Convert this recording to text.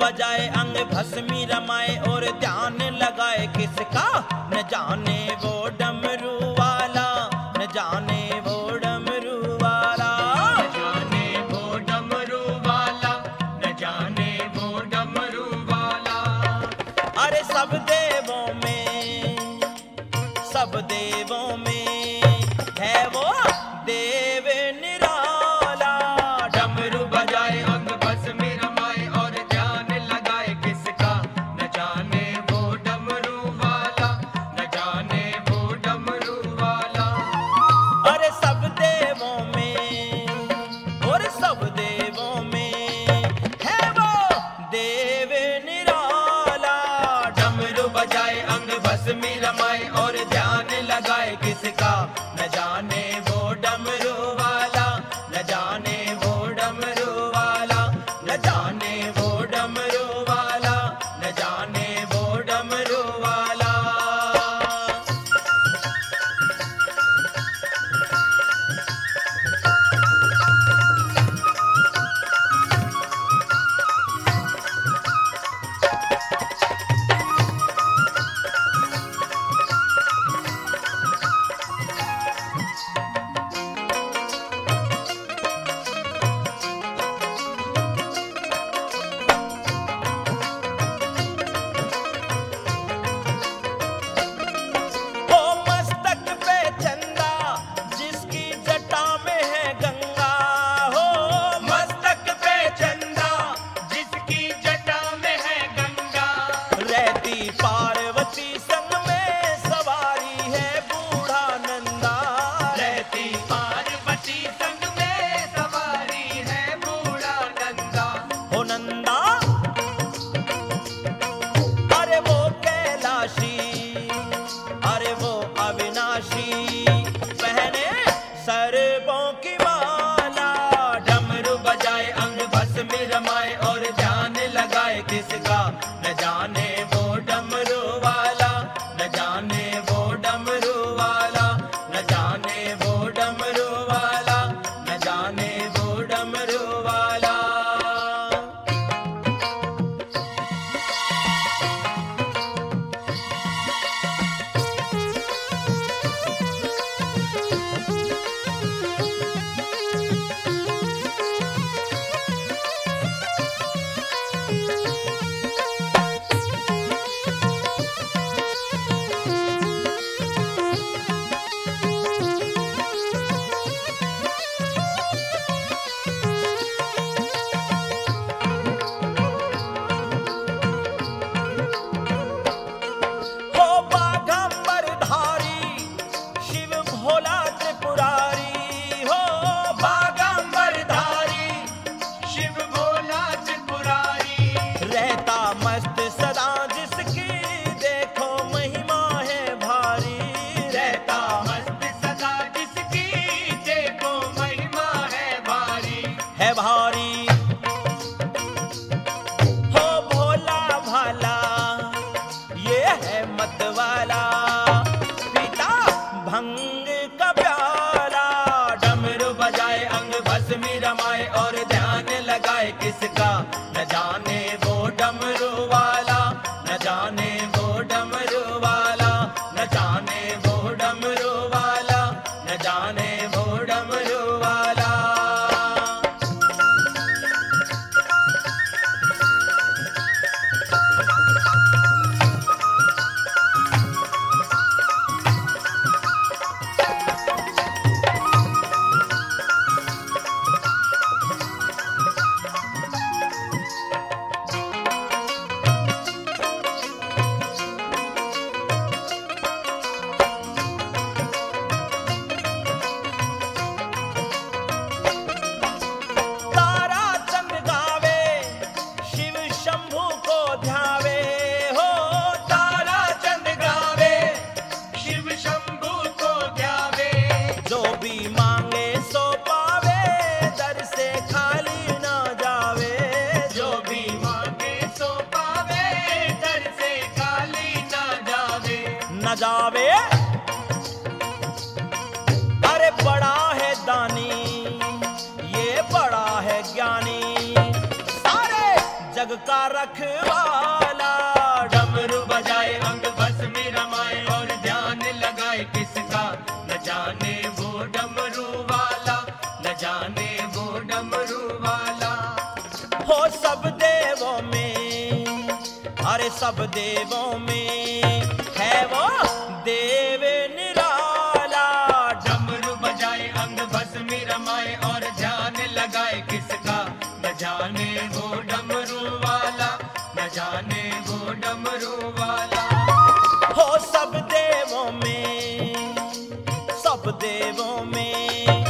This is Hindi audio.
बजाए अंग भस्मी रमाए और ध्यान लगाए किसका, न जाने वो डमरू वाला, न जाने वो डमरू वाला, न जाने वो डमरू वाला, न जाने वो डमरू वाला। अरे सब देवों में है वो देव निराला। डमरू बजाए अंग भस्मी रमाए और ध्यान लगाए किसका, न जाने वो डमरू वाला, न जाने वो डमरू वाला। अरे सब देवों में और सब देवों में है वो देव निराला। डमरू बजाए अंग भस्मी रमाए और ध्यान लगाए किसका, न जाने वो डमरू वाला, न जाने वो डमरू वाला, न जाने वो डमरू वाला, न जाने वो डमरू वाला। ओ मस्तक पे चंदा जिसकी जटा में है गंगा, हो मस्तक पे चंदा जिसकी जटा में है गंगा, रहती पार्वती संग में सवारी है बूढ़ा नंदा। रहती पार्वती संग में सवारी है बूढ़ा नंदा। हो नंदा अरे वो कैलाशी, अरे वो अविनाशी पहने सर्पों की माला। डमरू बजाए अंग भस्मी रमाए और ध्यान लगाए किसका, न जाने वो डमरू वाला, न जाने वो डमरू वाला, न जाने वो डमरू वाला, न जाने वो डमरू वाला। हो बागंबरधारी शिव भोला त्रिपुरारी, हो बागंबरधारी शिव भोला त्रिपुरारी, रहता मस्त सदा जिसकी देखो महिमा है भारी। रहता मस्त सदा जिसकी देखो महिमा है भारी। है भारी हो भोला भाला ये है मत वाला, पीता भंग का प्याला। डमरू बजाए अंग भस्मी रमाए और ध्यान लगाए किसका, न जाने वो डमरू वाला, न जाने वो डमरू वाला, न जाने वो डमरू वाला, न जाने वो डमरू वाला। तारा चंद गावे शिव शंभू को ध्यावे, हो तारा चंद गावे शिव शंभू को ध्यावे, जो भी मांगे सो पावे, दर से खाली ना जावे। जो भी मांगे सो पावे, दर से खाली ना जावे। न जावे अरे बड़ा है दानी ये बड़ा है ज्ञानी, सारे जग का रखवाला। डमरू बजाए अंग भस्मी रमाए और ध्यान लगाए किसका, न जाने वो डमरू वाला, न जाने वो डमरू वाला। हो सब देवों में, अरे सब देवों में है वो देव निराला। डमरू बजाए अंग भस्मी रमाए और ध्यान लगाए किसका, न जाने वो डमरू वाला, न जाने वो डमरू वाला। हो सब देवों में, सब देवों में